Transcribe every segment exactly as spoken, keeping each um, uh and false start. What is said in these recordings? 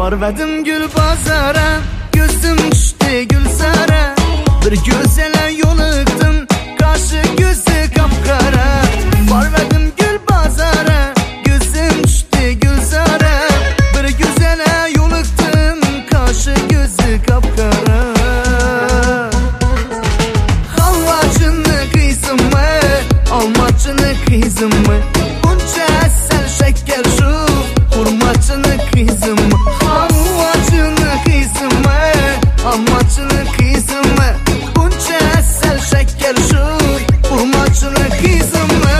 Barvedim gül bazara, gözüm düştü gülzara. Bir gözele yoluqdım, karşı gözü kapkara. Barvedim gül bazara, gözüm düştü gülzara. Bir gözele yoluqdım, karşı gözü kapkara. Halvacını kıysın mı, almacını kıysın mı? Bunca sen şeker şu, hurmacını kıysın mı? Halvacını kıysın mı, almacını kıysın mı? Bunca sen şeker şu, hurmacını kıysın mı?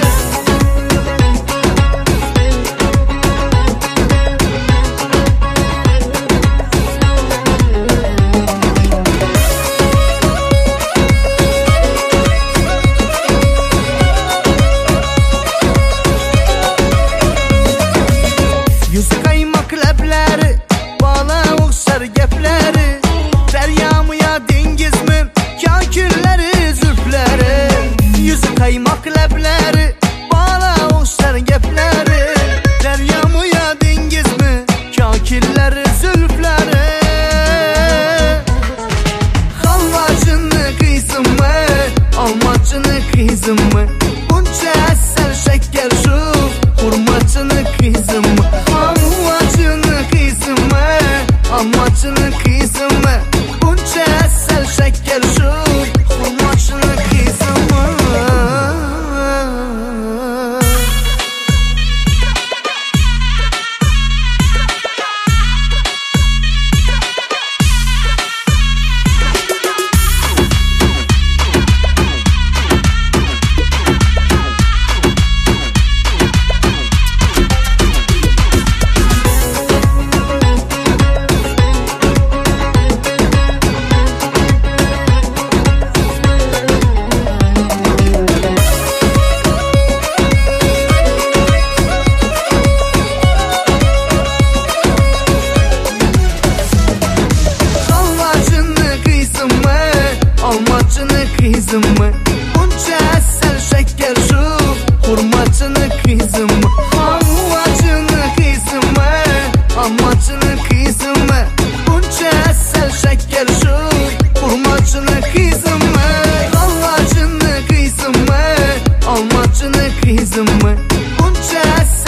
Yüzü kaymak ləbləri, bala oxşar gəpləri. Dərya mı ya dengiz mi, kakülləri, zülfləri. Yüzü kaymak ləbləri, bala oxşar gəpləri. Dərya mı ya dengiz mi, kakülləri, zülfləri. Halvacını kıysın mı, almacını kıysın mı? Bunca sen şeker şu, hurmacını kıysın mı? Almacını kıysın mı? Bunca sel şeker şu, hurmacını kıysın mı? Almacını kıysın mı? Bunca sen şeker şu, hurmacını kıysın mı? Halvacını kıysın mı? Almacını kıysın mı? Bunca sen şeker şu, hurmacını kıysın mı? Halvacını kıysın mı? Almacını kıysın mı? Bunca